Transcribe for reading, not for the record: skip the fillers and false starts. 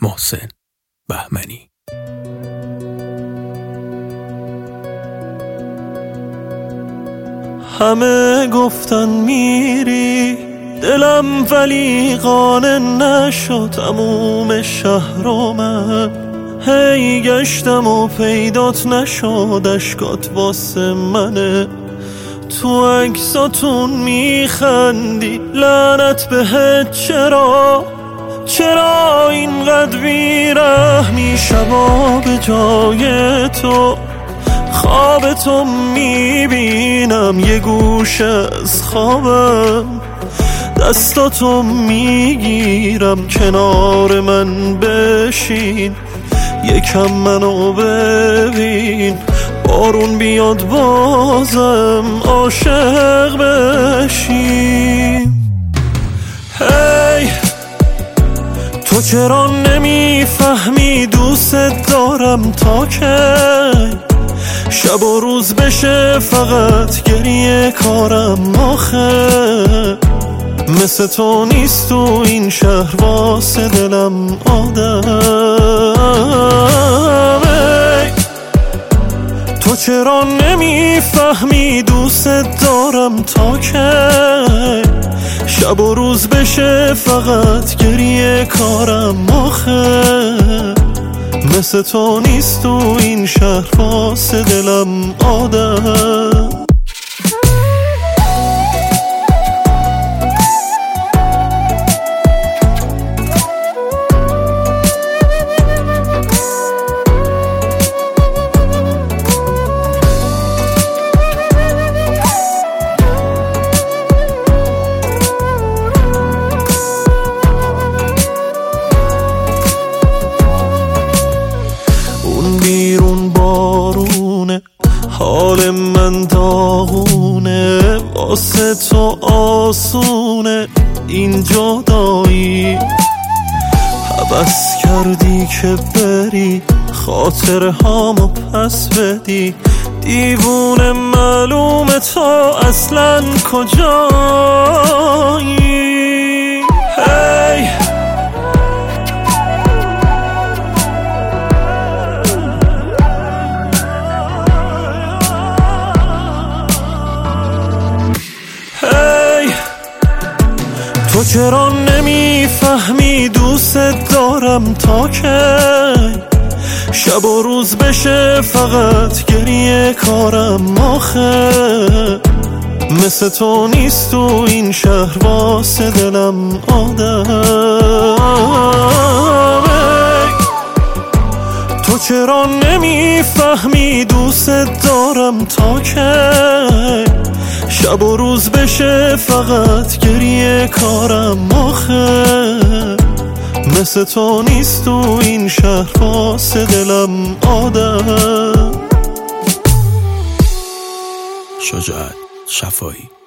محسن بهمنی. همه گفتن میری دلم ولی قانع نشد تموم شهر و من هی گشتم و پیدات نشد اشکات واسه منه تو عکساتون میخندی لعنت بهت چرا اینقدر بیرحمی شبا به جای تو خوابتو میبینم یه گوشه از خوابم دستاتو میگیرم کنار من بشین یکم منو ببین بارون بیاد بازم عاشق بشین هی تو چرا نمیفهمی دوست دارم تا کی شب و روز بشه فقط گریه کارم آخه مثل تو نیست تو این شهر واسه دلم آدم تو چرا نمیفهمی دوست دارم تا کی شب و روز بشه فقط گریه کارم آخه مثل تو نیست تو این شهر واسه دلم آدم بیرون بارونه حال من داغونه واسه تو آسونه این جدایی هوس کردی که بری خاطر هامو پس بدی دیوونه معلومه تا اصلا کجایی هی تو چرا نمیفهمی دوست دارم تا کی شب و روز بشه فقط گریه کارم آخه مثل تو نیست تو این شهر واسه دلم آدم تو چرا نمیفهمی دوست دارم تا کی شب و روز بشه فقط گریه کارم آخه مثل تو نیست تو این شهر واسه دلم آدم. شجاعت شفایی.